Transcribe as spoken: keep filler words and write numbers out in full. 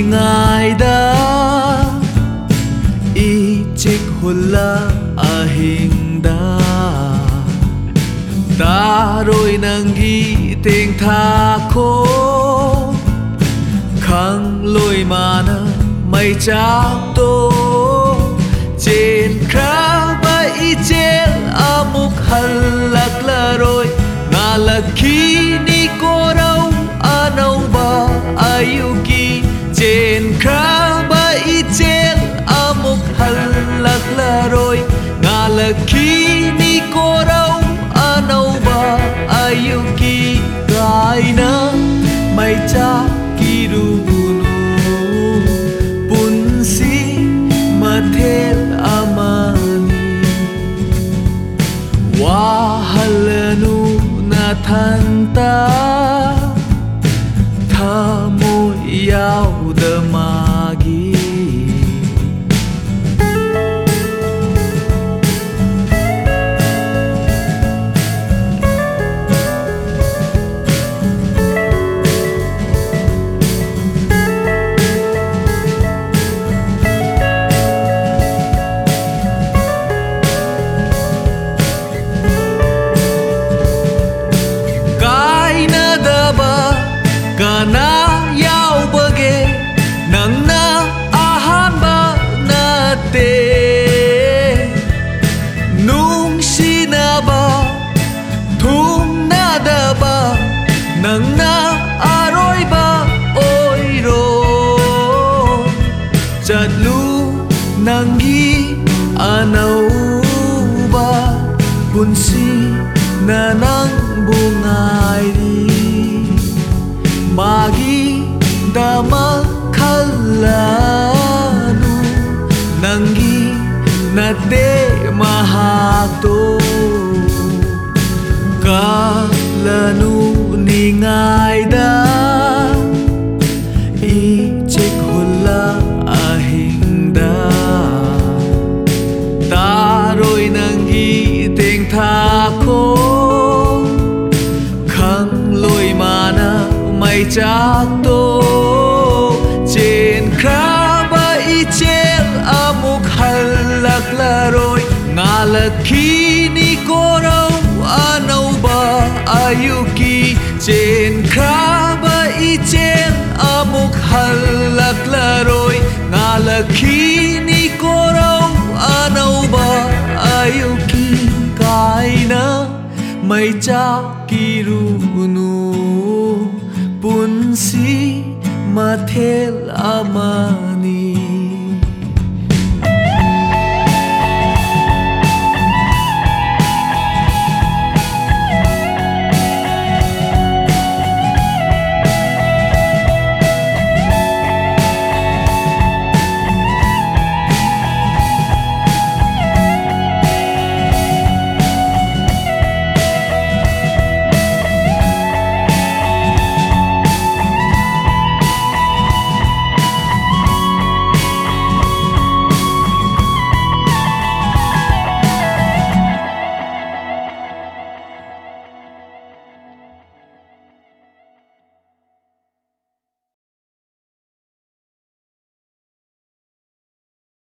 ngaida ichik hula ahingda daroi nangi ting tha ko khang loi mana mai chak to chen kra ba ichel amuk halak la roi ngalakhi ni korau anau ba ayuki chen kra ba ichel amuk halak la roi ngalakhi ni korau anau ba ayuki kaina mai cha kirunu punsi mathel amani wahalanu nathanta thamo yauda magi kana yaubage nangna ahanba nate nungsinaba thungnadaba nangna aroiba oiro chatlu nangi anauba punsi nanang bungairi magi dama khalanu nangi nate mahato kalanu ningaida ichik hula ahingda daroi nangi ting tha ko khang loi mana mai chak to chen kra ba ichel amuk halak la roi ngalakhi ni korau anau ba ayuki chen kra ba ichel amuk halak la roi ngalakhi ni korau anau ba ayuki kaina mai chak kirunu punsi mathel amani